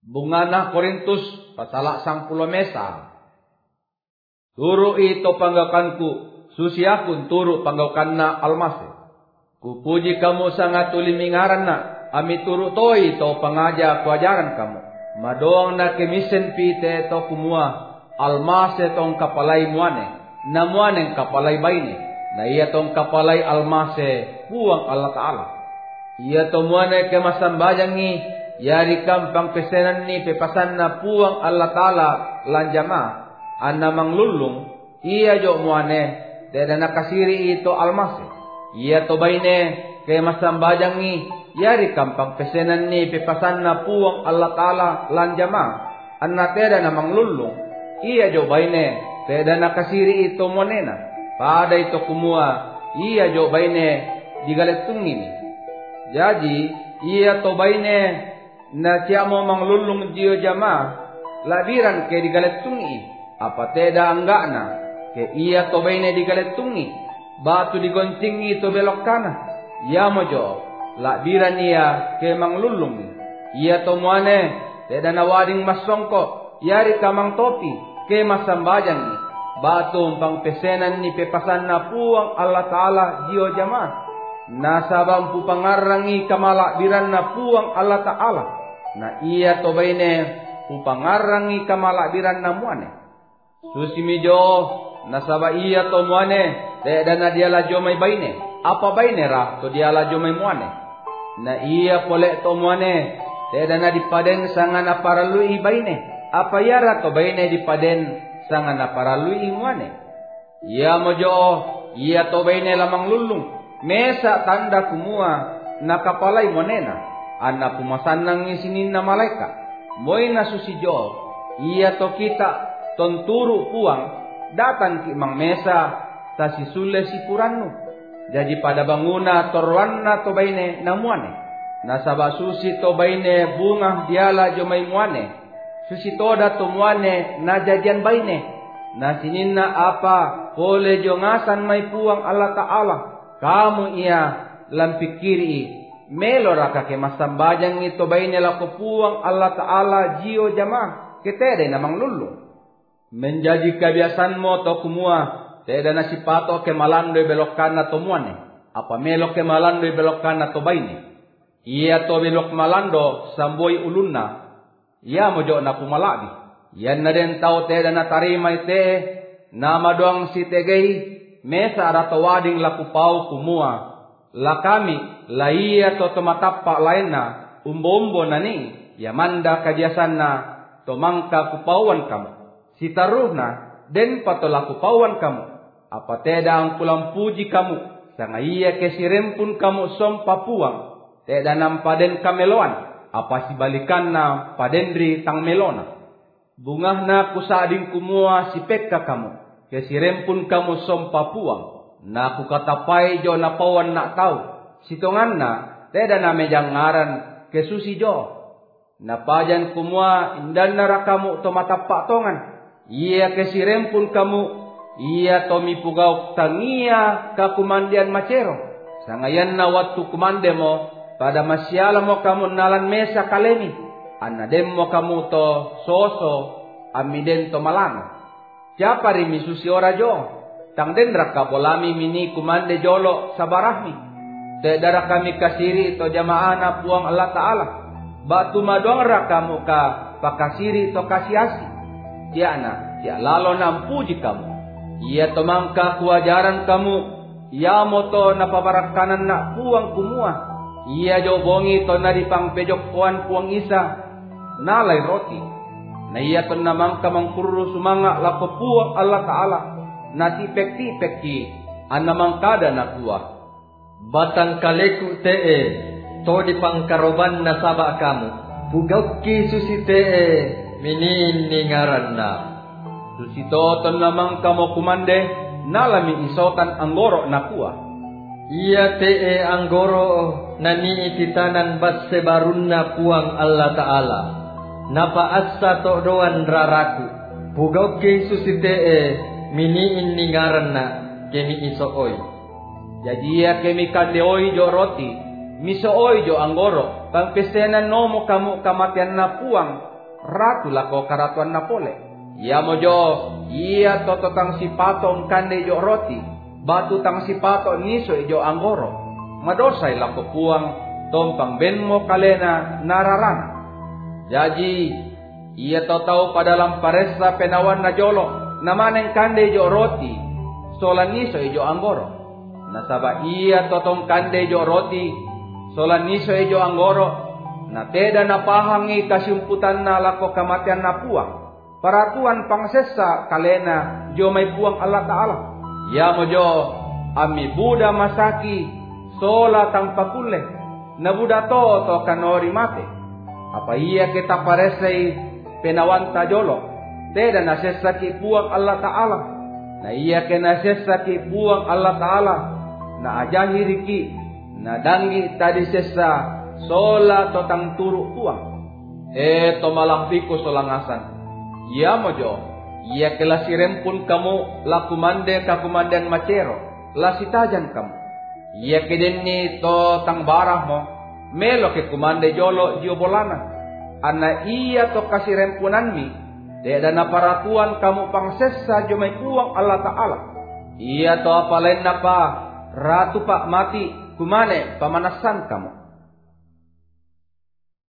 Bungana Korintus pasala 10 mesa. Turu ito panggakanku, susi akun turu panggakanna almase. Kupuji kamu sangat tulimingaran na, ami turu toi to pangaja kuajaran kamu. Madoang na kemisen pite to kumua, almase tong kapalay muane, na muaneng kapalay baine, na iya tong kapalay almase puang Allah Ta'ala. Iya to muane kemasambayangi, yari kampang pesenan ni pepasan na puang Allah Ta'ala lanjama. Anna manglulung iya jo muane deda nakasiri ito almase iya to baine kay masambajangi yari kampang pesenan ni pepasan na puang Allah Ta'ala lanjama anna teda na manglulung iya jo baine deda nakasiri ito monena pada ito kumua iya jo baine digalettungini jadi iya to baine na tiamo manglulung dio jama labiran kay digalettungi apa teda anggakna ke iya to baine digaletungi batu digoncingi to belok kana ya mojo lakbiran iya ke manglulung iya to muane teda nawading masongko yari kamang topi ke masambajangi batu umpang pesenan ni pepasan na puang Allah Ta'ala jio jamaah nasabang pupangarangi kamalakbiran na puang Allah Ta'ala na iya to baine pupangarangi kamalakbiran na muane susimijo nasaba iya to muane teda na dia lajo may baine apa baine ra to dia lajo may muane na iya pole to muane teda na dipaden sangan aparalui baine apa yara to baine dipaden sangan aparalui muane iya mojo iya to baine lamang lulung mesa tanda kumua nakapalay monena anna pumasan nang isinin na malaikat moy na susijo iya to kita tonturu puang datang ki mang mesa ta sisule si purannu jadi pada banguna torwanna to baine namuane nasaba susi to baine bunga diala jo may muane susi toda to muane na jadian baine na sininna apa pole jo ngasan may puang Allah Ta'ala kamu iya lampikiri melora kake masambajang ito baine lako puang Allah Ta'ala jio jamaah ketede namang lulu menjadi kebiasaanmu to kumua teda nasipato ke malando belok kana to muane apa melo ke malando belok kana to baine iya to belok malando samboi ulunna iya mojo na pumalabi yan na den tao teda na tarima ite nama doang si tegei mesa arato wading lakupau kumua lakami la iya to tomatappa laina umbo nani yamanda kebiasaan na to mangka kupauan kamu sitaruhna den patolaku pawan kamu apa teda ang pulang puji kamu sanga iya kesirempun kamu som papuang teda nampaden kameloan apa sibalikan na padendri tang melona bungahna kusading kumua si pekka kamu kesirempun kamu som papuang na kukatapai jo na pawan na tau sitonganna teda na mejang ngaran kesusi jo na pajan kumua indan nara kamu to matapak tongan iya kesirempun kamu iya tomi pugau tangia ka kumandian macero sangayan na waktu kumande mo pada masyala mo kamu nalan mesa kalemi anadem mo kamu to soso amiden to malano siapa rimi susi ora jo tang dendra ka bolami mini kumande jolo sabarahmi te dara kami kasiri to jamaana puang Allah Ta'ala batu madong ra kamu ka pakasiri to kasiasi Tiana, ya lalo nampuji kamu. Ia tomangka kuajaran kamu. Ia moto napabarakanan na puang kumua. Ia jobongi to na dipang pejok puan puang isa. Nalay roti. Na ia to namangka mangkuru sumanga lako puang Allah Ta'ala. Na tipek-tipek ki. Anamangkada na kuah. Batang kaleku tee. To dipang karoban na saba kamu. Bugaw ki susi tee. Minini ngaranna susito ton namang kamo kumande nalami isotan anggoro nakua iya tee anggoro nani ititanan bat sebarunna puang Allah Ta'ala napa asa to doan raraku bugaw ke susi tee miniin ni ngaranna kemi isooi jadi ya kemi kandeoi jo roti misooi jo anggoro pang pesenan nomo kamu kamatian na puang ratu lako karatuan na pole. Ya mojo, iya to tang sipato kande jo roti, batu tang sipato niso jo anggoro. Madosay lako puang tompang benmo kalena nararana. Jadi iya to tau padalam paresa penawan na jolo, namaneng kande jo roti, solan niso jo anggoro. Nasaba iya to tong kande jo roti, solan niso jo anggoro, na teda na pahangi kasimputan na lako kamatian na puang. Paratuan pangsesa kalena jo may puang Allah Ta'ala. Ya mojo, ami Buddha masaki, sola tang pakule, na Buddha to kanori mate. Apa iya kita paresay penawan tajolo, teda nasesa ki puang Allah Ta'ala. Na iya ke nasesa ki puang Allah Ta'ala, na ajahiriki, na dangi tadi sesa, sola to tang turu puang. Eto malakpiku solangasan. Ya mojo, iya kelasirempun kamu lakumande kakumandan macero, lasitajan kamu. Iya kedenni to tang barah mo, melo ke kumande jolo diobolana. Ana iya to kasirempunan mi, deda na paratuan kamu pangsesa jomay puang Allah Ta'ala. Iya to apalain na pa, ratu pak mati, kumane pamanasan kamu.